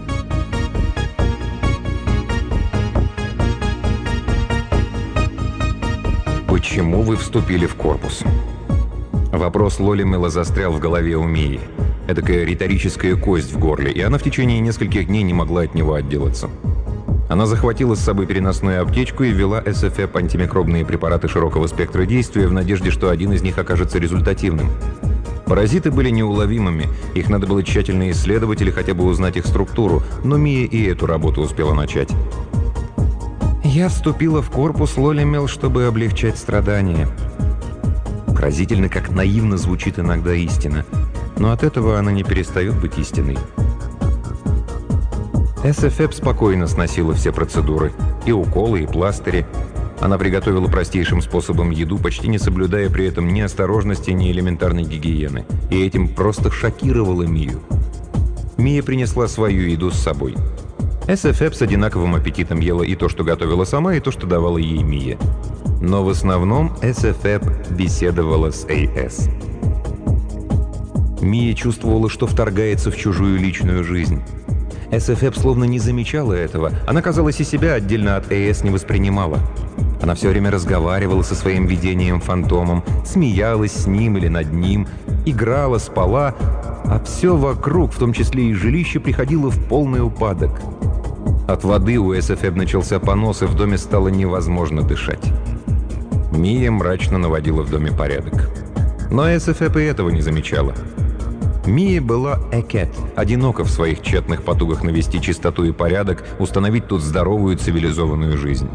«Почему вы вступили в корпус?» Вопрос Лолимела застрял в голове у Мии. Эдакая риторическая кость в горле, и она в течение нескольких дней не могла от него отделаться. Она захватила с собой переносную аптечку и ввела СФЭП антимикробные препараты широкого спектра действия в надежде, что один из них окажется результативным. Паразиты были неуловимыми, их надо было тщательно исследовать или хотя бы узнать их структуру, но Мия и эту работу успела начать. «Я вступила в корпус Лолимел, чтобы облегчать страдания». Поразительно, как наивно звучит иногда истина. Но от этого она не перестает быть истиной. СФЭП спокойно сносила все процедуры. И уколы, и пластыри. Она приготовила простейшим способом еду, почти не соблюдая при этом ни осторожности, ни элементарной гигиены. И этим просто шокировала Мию. Мия принесла свою еду с собой. СФЭП с одинаковым аппетитом ела и то, что готовила сама, и то, что давала ей Мия. Но в основном СФЭП беседовала с АС. Мия чувствовала, что вторгается в чужую личную жизнь. СФЭП словно не замечала этого. Она, казалось, и себя отдельно от АС не воспринимала. Она все время разговаривала со своим видением-фантомом, смеялась с ним или над ним, играла, спала, а все вокруг, в том числе и жилище, приходило в полный упадок. От воды у СФЭП начался понос, и в доме стало невозможно дышать. Мия мрачно наводила в доме порядок. Но СФЭП и этого не замечала. Мия была экет, одинока в своих тщетных потугах навести чистоту и порядок, установить тут здоровую цивилизованную жизнь.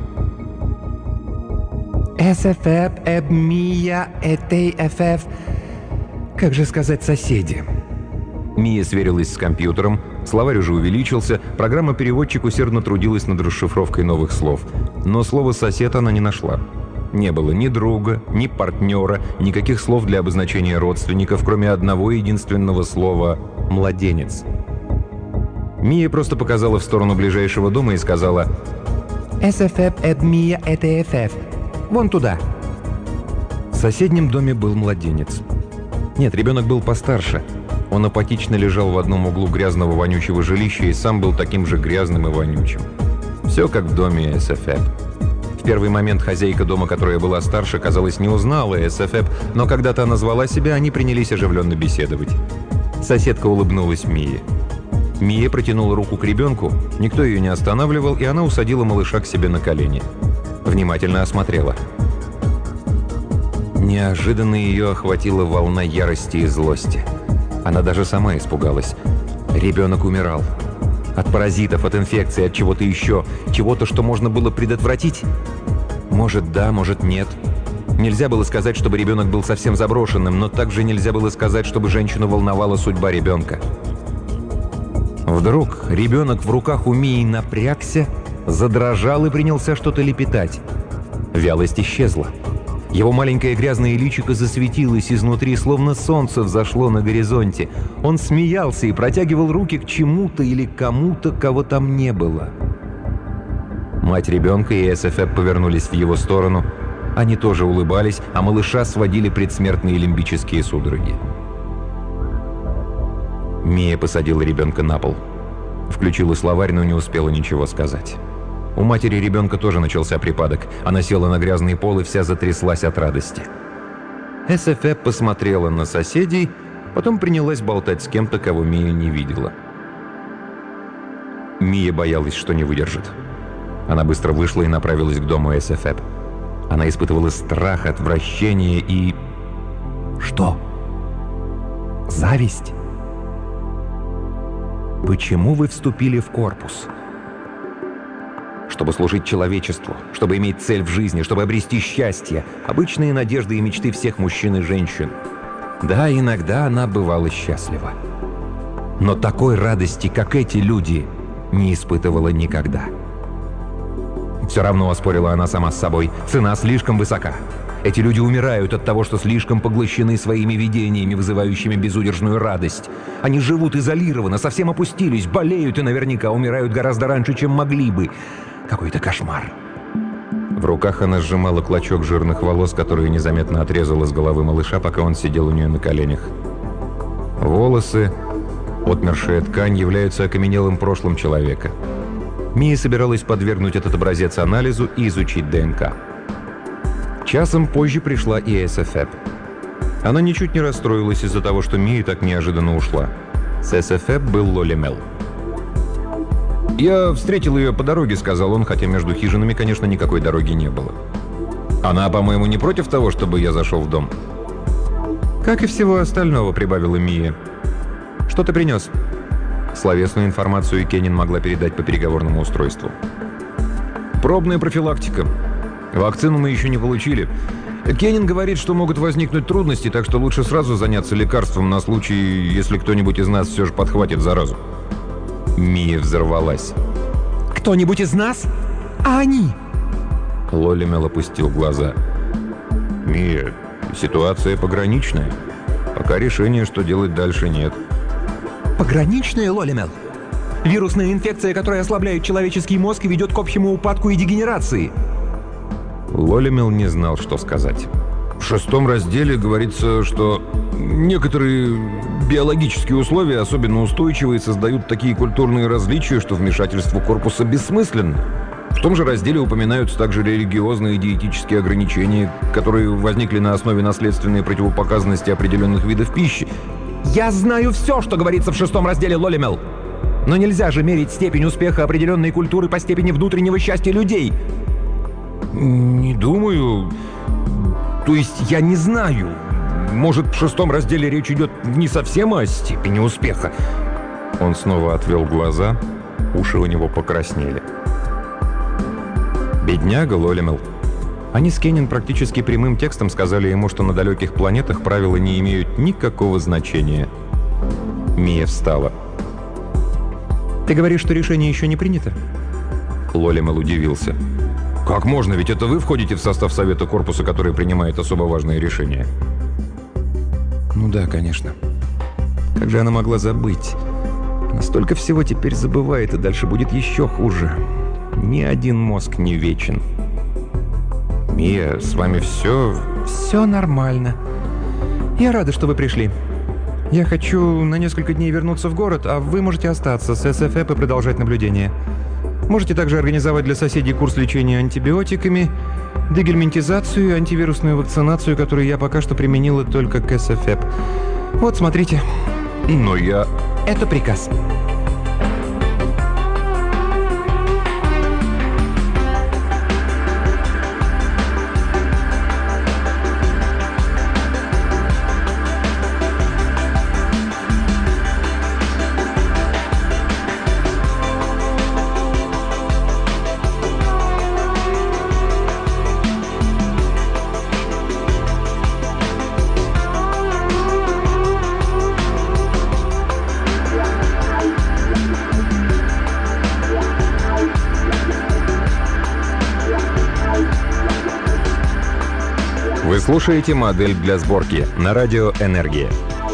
СФЭП, эб, Мия, ЭТФФ. Как же сказать соседи? Мия сверилась с компьютером, словарь уже увеличился, программа-переводчик усердно трудилась над расшифровкой новых слов. Но слово «сосед» она не нашла. Не было ни друга, ни партнера, никаких слов для обозначения родственников, кроме одного единственного слова «младенец». Мия просто показала в сторону ближайшего дома и сказала: СФЭП, эб, Мия, ЭТФФ. Вон туда. В соседнем доме был младенец. Нет, ребенок был постарше. Он апатично лежал в одном углу грязного вонючего жилища и сам был таким же грязным и вонючим. Все как в доме СФЭП. В первый момент хозяйка дома, которая была старше, казалось, не узнала СФЭП, но когда та назвала себя, они принялись оживленно беседовать. Соседка улыбнулась Мие. Мия протянула руку к ребенку, никто ее не останавливал, и она усадила малыша к себе на колени. Внимательно осмотрела. Неожиданно ее охватила волна ярости и злости. Она даже сама испугалась. Ребенок умирал. От паразитов, от инфекции, от чего-то еще. Чего-то, что можно было предотвратить? Может, да, может, нет. Нельзя было сказать, чтобы ребенок был совсем заброшенным, но также нельзя было сказать, чтобы женщину волновала судьба ребенка. Вдруг ребенок в руках у Мии напрягся, задрожал и принялся что-то лепетать. Вялость исчезла. Его маленькое грязное личико засветилось изнутри, словно солнце взошло на горизонте. Он смеялся и протягивал руки к чему-то или кому-то, кого там не было. Мать ребенка и СФЭП повернулись в его сторону. Они тоже улыбались, а малыша сводили предсмертные лимбические судороги. Мия посадила ребенка на пол. Включила словарь, но не успела ничего сказать. У матери ребенка тоже начался припадок. Она села на грязный пол и вся затряслась от радости. СФЭП посмотрела на соседей, потом принялась болтать с кем-то, кого Мия не видела. Мия боялась, что не выдержит. Она быстро вышла и направилась к дому СФЭП. Она испытывала страх, отвращение и... Что? Зависть? почему вы вступили в корпус? Чтобы служить человечеству, чтобы иметь цель в жизни, чтобы обрести счастье. Обычные надежды и мечты всех мужчин и женщин. Да, иногда она бывала счастлива. Но такой радости, как эти люди, не испытывала никогда. Все равно, оспорила она сама с собой, цена слишком высока. Эти люди умирают от того, что слишком поглощены своими видениями, вызывающими безудержную радость. Они живут изолированно, совсем опустились, болеют и наверняка умирают гораздо раньше, чем могли бы. Какой-то кошмар. В руках она сжимала клочок жирных волос, которые незаметно отрезала с головы малыша, пока он сидел у нее на коленях. Волосы, отмершая ткань, являются окаменелым прошлым человека. Мия собиралась подвергнуть этот образец анализу и изучить ДНК. Часом позже пришла и СФЭП. Она ничуть не расстроилась из-за того, что Мия так неожиданно ушла. С СФЭП был Лоли Мел. «Я встретил ее по дороге», — сказал он, хотя между хижинами, конечно, никакой дороги не было. «Она, по-моему, не против того, чтобы я зашел в дом?» «Как и всего остального», — прибавила Мия. «Что ты принес?» Словесную информацию Кеннин могла передать по переговорному устройству. «Пробная профилактика. Вакцину мы еще не получили. Кеннин говорит, что могут возникнуть трудности, так что лучше сразу заняться лекарством на случай, если кто-нибудь из нас все же подхватит заразу». Мия взорвалась. «Кто-нибудь из нас? А они?» Лоли Мел опустил глаза. «Мия, ситуация пограничная. Пока решения, что делать дальше, нет». «Пограничная, Лоли Мел? Вирусная инфекция, которая ослабляет человеческий мозг и ведет к общему упадку и дегенерации». Лоли Мел не знал, что сказать. В 6 разделе говорится, что некоторые биологические условия особенно устойчивы и создают такие культурные различия, что вмешательство корпуса бессмысленно. В том же разделе упоминаются также религиозные и диетические ограничения, которые возникли на основе наследственной противопоказанности определенных видов пищи. «Я знаю все, что говорится в 6 разделе, Лоли Мел! Но нельзя же мерить степень успеха определенной культуры по степени внутреннего счастья людей!» «Не думаю. То есть я не знаю. Может, в 6 разделе речь идет не совсем о степени успеха». Он снова отвел глаза, уши у него покраснели. Бедняга Лоли Мел. Они с Кеннин практически прямым текстом сказали ему, что на далеких планетах правила не имеют никакого значения. Мия встала. «Ты говоришь, что решение еще не принято?» Лоли Мел удивился. «Как можно? Ведь это вы входите в состав Совета Корпуса, который принимает особо важные решения». «Ну да, конечно. Как же она могла забыть? Она столько всего теперь забывает, и дальше будет еще хуже. Ни один мозг не вечен». «Мия, с вами все...» «Все нормально. Я рада, что вы пришли. Я хочу на несколько дней вернуться в город, а вы можете остаться с СФЭП и продолжать наблюдение. Можете также организовать для соседей курс лечения антибиотиками, дегельминтизацию и антивирусную вакцинацию, которую я пока что применила только к СФЭП. Вот, смотрите». «Но я...» «Это приказ». Вы слушаете «Модель для сборки» на радио «Энергия».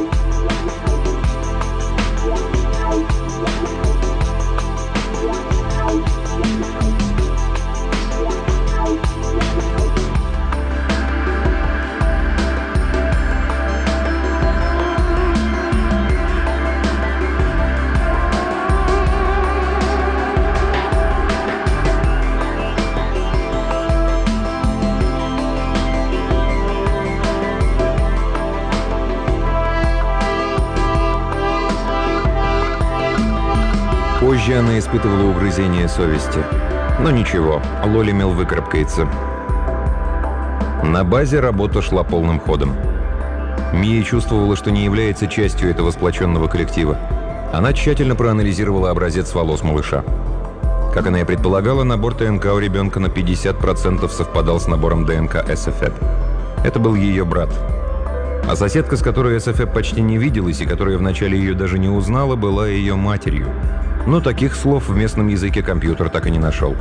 Позже она испытывала угрызение совести. Но ничего, Лоли Мел выкарабкается. На базе работа шла полным ходом. Мия чувствовала, что не является частью этого сплоченного коллектива. Она тщательно проанализировала образец волос малыша. Как она и предполагала, набор ДНК у ребенка на 50% совпадал с набором ДНК SFEB. Это был ее брат. А соседка, с которой SFEB почти не виделась и которая вначале ее даже не узнала, была ее матерью. Но таких слов в местном языке компьютер так и не нашел.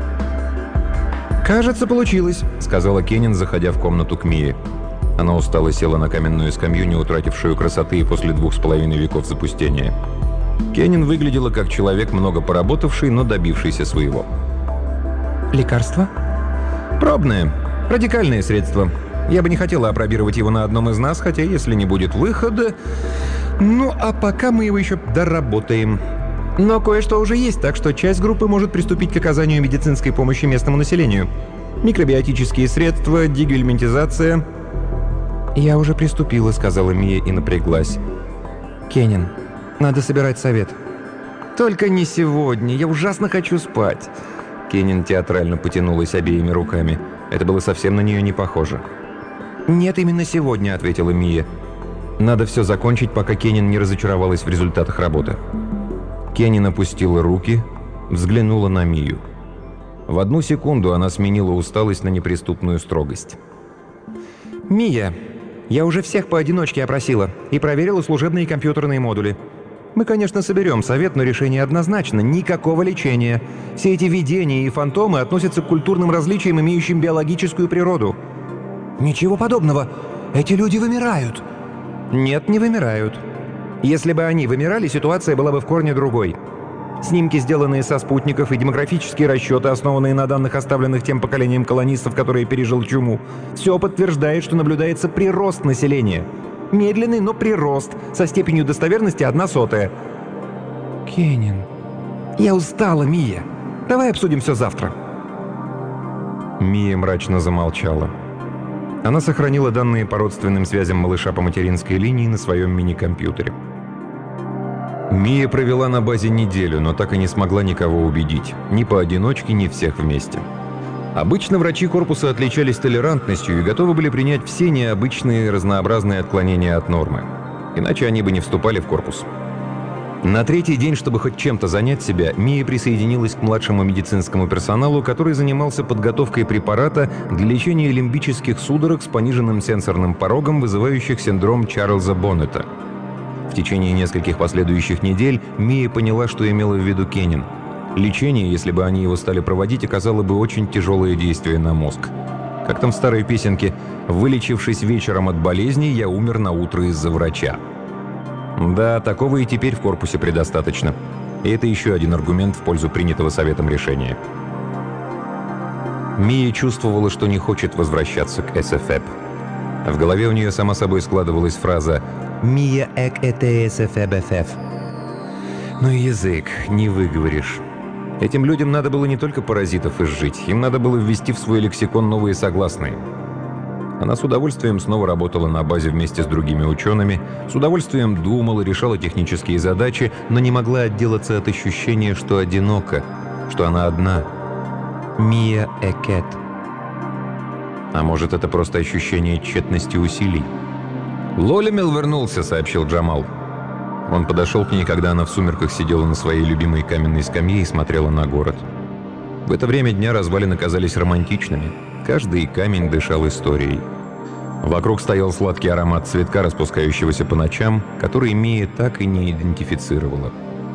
«Кажется, получилось», — сказала Кеннин, заходя в комнату к Мие. Она устало села на каменную скамью, не утратившую красоты после 2,5 веков запустения. Кеннин выглядела как человек, много поработавший, но добившийся своего. Лекарство? Пробное. Радикальное средство. Я бы не хотела опробировать его на одном из нас, хотя если не будет выхода... Ну, а пока мы его еще доработаем. Но кое-что уже есть, так что часть группы может приступить к оказанию медицинской помощи местному населению. Микробиотические средства, дегельминтизация... «Я уже приступила», — сказала Мия и напряглась. «Кеннин, надо собирать совет». «Только не сегодня, я ужасно хочу спать». Кеннин театрально потянулась обеими руками. Это было совсем на нее не похоже. «Нет, именно сегодня», — ответила Мия. «Надо все закончить, пока Кеннин не разочаровалась в результатах работы». Кеннин опустила руки, взглянула на Мию. В одну секунду она сменила усталость на неприступную строгость. «Мия, я уже всех поодиночке опросила и проверила служебные компьютерные модули. Мы, конечно, соберем совет, но решение однозначно – никакого лечения. Все эти видения и фантомы относятся к культурным различиям, имеющим биологическую природу». «Ничего подобного. Эти люди вымирают». «Нет, не вымирают. Если бы они вымирали, ситуация была бы в корне другой. Снимки, сделанные со спутников, и демографические расчеты, основанные на данных, оставленных тем поколением колонистов, которые пережил чуму, все подтверждает, что наблюдается прирост населения. Медленный, но прирост, со степенью достоверности 1/100. «Кеннин...» «Я устала, Мия. Давай обсудим все завтра». Мия мрачно замолчала. Она сохранила данные по родственным связям малыша по материнской линии на своем мини-компьютере. Мия провела на базе неделю, но так и не смогла никого убедить. Ни поодиночке, ни всех вместе. Обычно врачи корпуса отличались толерантностью и готовы были принять все необычные разнообразные отклонения от нормы. Иначе они бы не вступали в корпус. На третий день, чтобы хоть чем-то занять себя, Мия присоединилась к младшему медицинскому персоналу, который занимался подготовкой препарата для лечения лимбических судорог с пониженным сенсорным порогом, вызывающих синдром Чарльза Боннета. В течение нескольких последующих недель Мия поняла, что имела в виду Кеннин. Лечение, если бы они его стали проводить, оказало бы очень тяжелое действие на мозг. Как там в старой песенке «Вылечившись вечером от болезни, я умер на утро из-за врача». Да, такого и теперь в корпусе предостаточно. И это еще один аргумент в пользу принятого советом решения. Мия чувствовала, что не хочет возвращаться к SFEB. В голове у нее сама собой складывалась фраза «Мия эк эте SFEB-FF». Ну и язык, не выговоришь. Этим людям надо было не только паразитов изжить, им надо было ввести в свой лексикон новые согласные. Она с удовольствием снова работала на базе вместе с другими учеными, с удовольствием думала, решала технические задачи, но не могла отделаться от ощущения, что одинока, что она одна. Мия Экет. А может, это просто ощущение тщетности усилий? «Лолемел вернулся», — сообщил Джамал. Он подошел к ней, когда она в сумерках сидела на своей любимой каменной скамье и смотрела на город. В это время дня развалины казались романтичными. Каждый камень дышал историей. Вокруг стоял сладкий аромат цветка, распускающегося по ночам, который Мия так и не идентифицировала.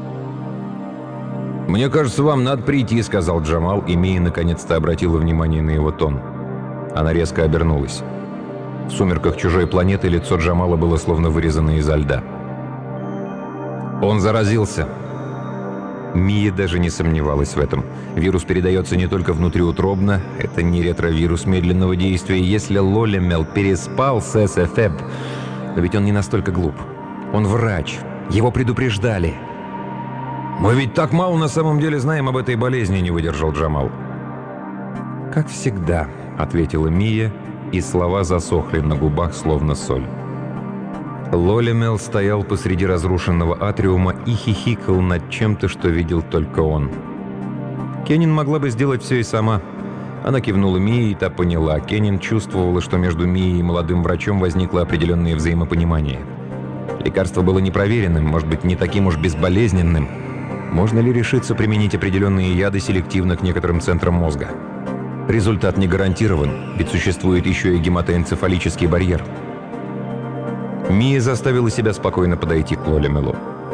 «Мне кажется, вам надо прийти», — сказал Джамал, и Мия наконец-то обратила внимание на его тон. Она резко обернулась. В сумерках чужой планеты лицо Джамала было словно вырезано изо льда. «Он заразился». Мия даже не сомневалась в этом. Вирус передается не только внутриутробно, это не ретровирус медленного действия. Если Лолемел переспал с SFEB, но ведь он не настолько глуп. Он врач, его предупреждали. «Мы ведь так мало на самом деле знаем об этой болезни», — не выдержал Джамал. «Как всегда», — ответила Мия, и слова засохли на губах, словно соль. Лолемел стоял посреди разрушенного атриума и хихикал над чем-то, что видел только он. Кеннин могла бы сделать все и сама. Она кивнула Мии, и та поняла. Кеннин чувствовала, что между Мией и молодым врачом возникло определенное взаимопонимание. Лекарство было непроверенным, может быть, не таким уж безболезненным. Можно ли решиться применить определенные яды селективно к некоторым центрам мозга? Результат не гарантирован, ведь существует еще и гематоэнцефалический барьер. Мия заставила себя спокойно подойти к Лолимелу.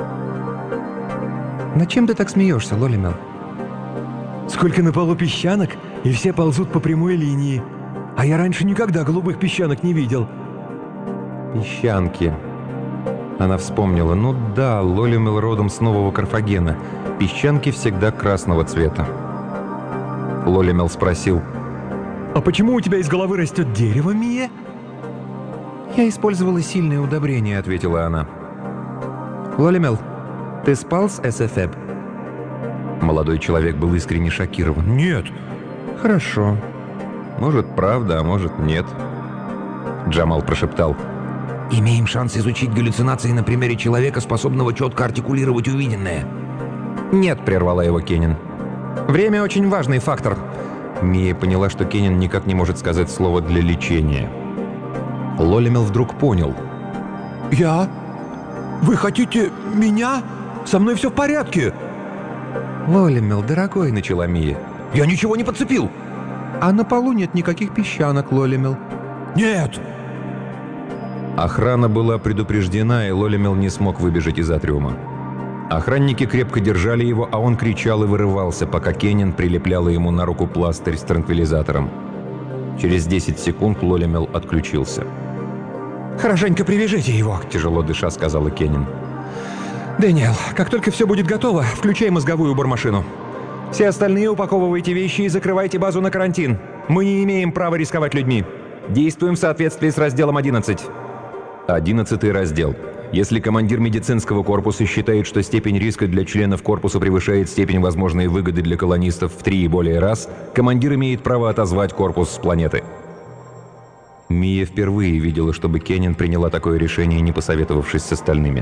«Над чем ты так смеешься, Лолимел?» Сколько на полу песчанок, и все ползут по прямой линии. А я раньше никогда голубых песчанок не видел. Песчанки. Она вспомнила. Ну да, Лолимел родом с Нового Карфагена. Песчанки всегда красного цвета. Лолимел спросил: А почему у тебя из головы растет дерево, Мия? «Я использовала сильное удобрение», — ответила она. «Лолимел, ты спал с СФЭБ?» Молодой человек был искренне шокирован. Нет. «Хорошо». Может, правда, а может, нет. Джамал прошептал: Имеем шанс изучить галлюцинации на примере человека, способного четко артикулировать увиденное. «Нет», — прервала его Кеннин. «Время очень важный фактор». Мия поняла, что Кеннин никак не может сказать слово для лечения. Лолимел вдруг понял. Я? Вы хотите меня? Со мной все в порядке. «Лолимел, дорогой», — начала Мия. Я ничего не подцепил. «А на полу нет никаких песчанок, Лолимел». Нет. Охрана была предупреждена, и Лолимел не смог выбежать из атриума. Охранники крепко держали его, а он кричал и вырывался, пока Кеннин прилепляла ему на руку пластырь с транквилизатором. Через 10 секунд Лолимел отключился. Хорошенько привяжите его, — тяжело дыша сказала Кеннин. «Дэниел, как только все будет готово, включай мозговую убормашину. Все остальные упаковывайте вещи и закрывайте базу на карантин. Мы не имеем права рисковать людьми. Действуем в соответствии с разделом 11». 11-й раздел. Если командир медицинского корпуса считает, что степень риска для членов корпуса превышает степень возможной выгоды для колонистов в 3 и более раз, командир имеет право отозвать корпус с планеты. Мия впервые видела, чтобы Кеннин приняла такое решение, не посоветовавшись с остальными.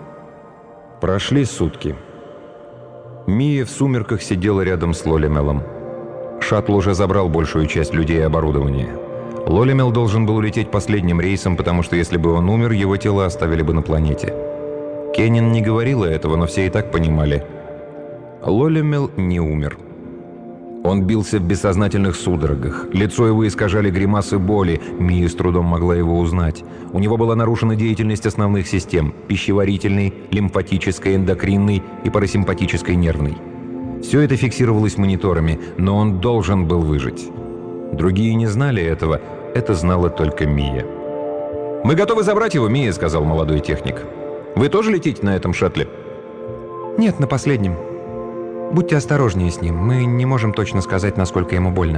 Прошли сутки. Мия в сумерках сидела рядом с Лолимелом. Шаттл уже забрал большую часть людей и оборудования. Лолимел должен был улететь последним рейсом, потому что если бы он умер, его тело оставили бы на планете. Кеннин не говорила этого, но все и так понимали. Лолимел не умер. Он бился в бессознательных судорогах. Лицо его искажали гримасы боли. Мия с трудом могла его узнать. У него была нарушена деятельность основных систем – пищеварительной, лимфатической, эндокринной и парасимпатической нервной. Все это фиксировалось мониторами, но он должен был выжить. Другие не знали этого, это знала только Мия. «Мы готовы забрать его, Мия», — сказал молодой техник. «Вы тоже летите на этом шаттле?» «Нет, на последнем. Будьте осторожнее с ним, мы не можем точно сказать, насколько ему больно».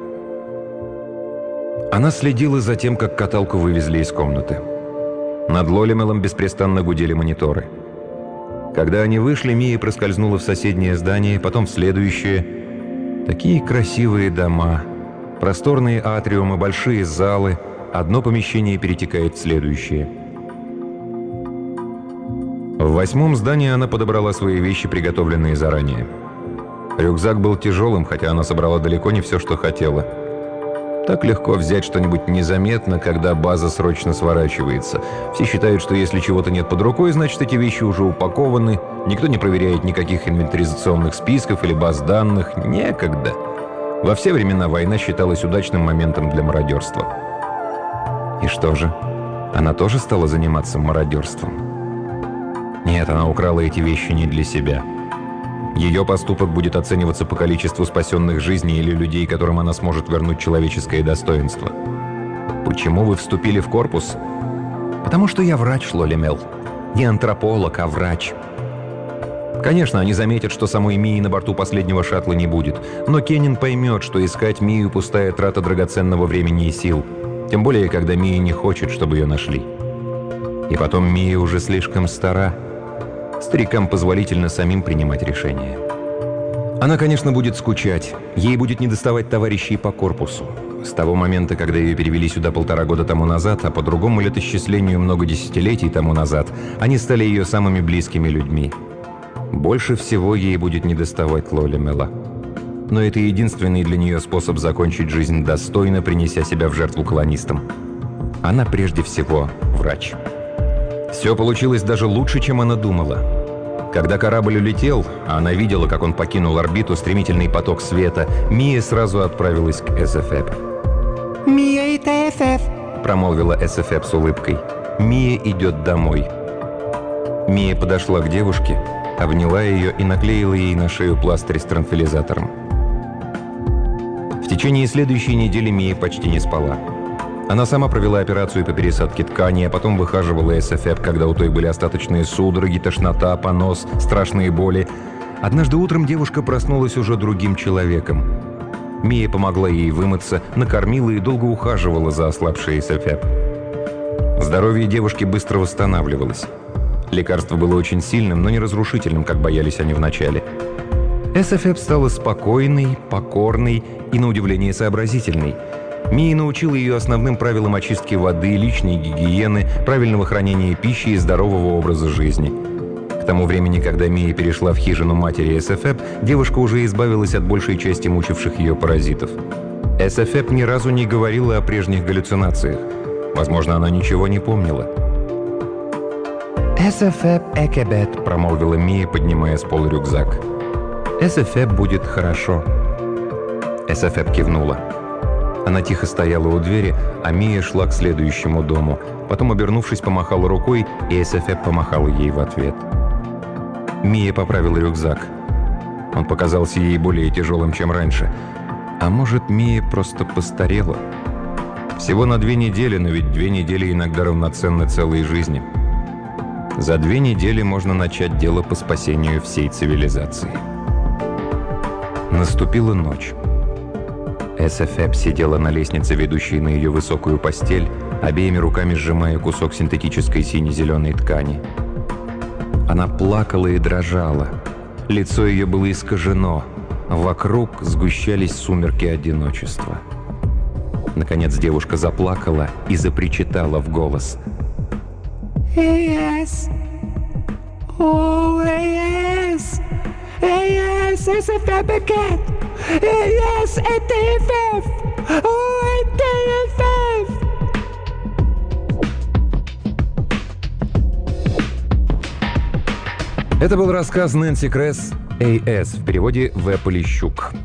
Она следила за тем, как каталку вывезли из комнаты. Над Лолимелом беспрестанно гудели мониторы. Когда они вышли, Мия проскользнула в соседнее здание, потом в следующее. Такие красивые дома, просторные атриумы, большие залы, одно помещение перетекает в следующее. В 8-м здании она подобрала свои вещи, приготовленные заранее. Рюкзак был тяжелым, хотя она собрала далеко не все, что хотела. Так легко взять что-нибудь незаметно, когда база срочно сворачивается. Все считают, что если чего-то нет под рукой, значит, эти вещи уже упакованы, никто не проверяет никаких инвентаризационных списков или баз данных. Некогда. Во все времена война считалась удачным моментом для мародерства. И что же? Она тоже стала заниматься мародерством? Нет, она украла эти вещи не для себя. Ее поступок будет оцениваться по количеству спасенных жизней или людей, которым она сможет вернуть человеческое достоинство. Почему вы вступили в корпус? Потому что я врач, Лолимел. Не антрополог, а врач. Конечно, они заметят, что самой Мии на борту последнего шаттла не будет. Но Кеннин поймет, что искать Мию – пустая трата драгоценного времени и сил. Тем более, когда Мия не хочет, чтобы ее нашли. И потом Мия уже слишком стара. Старикам позволительно самим принимать решения. Она, конечно, будет скучать. Ей будет недоставать товарищей по корпусу. С того момента, когда ее перевели сюда 1,5 года тому назад, а по другому летоисчислению много десятилетий тому назад, они стали ее самыми близкими людьми. Больше всего ей будет недоставать Лолимела. Но это единственный для нее способ закончить жизнь достойно, принеся себя в жертву колонистам. Она прежде всего врач. Все получилось даже лучше, чем она думала. Когда корабль улетел, а она видела, как он покинул орбиту стремительный поток света, Мия сразу отправилась к СФЭП. «Мия, это СФ», — промолвила СФЭП с улыбкой. «Мия идет домой». Мия подошла к девушке, обняла ее и наклеила ей на шею пластырь с транквилизатором. В течение следующей недели Мия почти не спала. Она сама провела операцию по пересадке ткани, а потом выхаживала СФЭП, когда у той были остаточные судороги, тошнота, понос, страшные боли. Однажды утром девушка проснулась уже другим человеком. Мия помогла ей вымыться, накормила и долго ухаживала за ослабшей СФЭП. Здоровье девушки быстро восстанавливалось. Лекарство было очень сильным, но не разрушительным, как боялись они вначале. СФЭП стала спокойной, покорной и, на удивление, сообразительной. Мия научила ее основным правилам очистки воды, личной гигиены, правильного хранения пищи и здорового образа жизни. К тому времени, когда Мия перешла в хижину матери СФЭП, девушка уже избавилась от большей части мучивших ее паразитов. СФЭП ни разу не говорила о прежних галлюцинациях. Возможно, она ничего не помнила. СФЭП экебет, промолвила Мия, поднимая с пола рюкзак. СФЭП будет хорошо. СФЭП кивнула. Она тихо стояла у двери, а Мия шла к следующему дому. Потом, обернувшись, помахала рукой, и СФЭП помахала ей в ответ. Мия поправила рюкзак. Он показался ей более тяжелым, чем раньше. А может, Мия просто постарела? Всего на 2 недели, но ведь 2 недели иногда равноценны целой жизни. За 2 недели можно начать дело по спасению всей цивилизации. Наступила ночь. СФЭП сидела на лестнице, ведущей на ее высокую постель, обеими руками сжимая кусок синтетической сине-зеленой ткани. Она плакала и дрожала. Лицо ее было искажено. Вокруг сгущались сумерки одиночества. Наконец девушка заплакала и запричитала в голос. ЭС, о, ЭС, ЭС, СФЭП экет, ЭС, это ФФ, о, это ФФ. Это был рассказ Нэнси Кресс «АС» в переводе В. Полищук.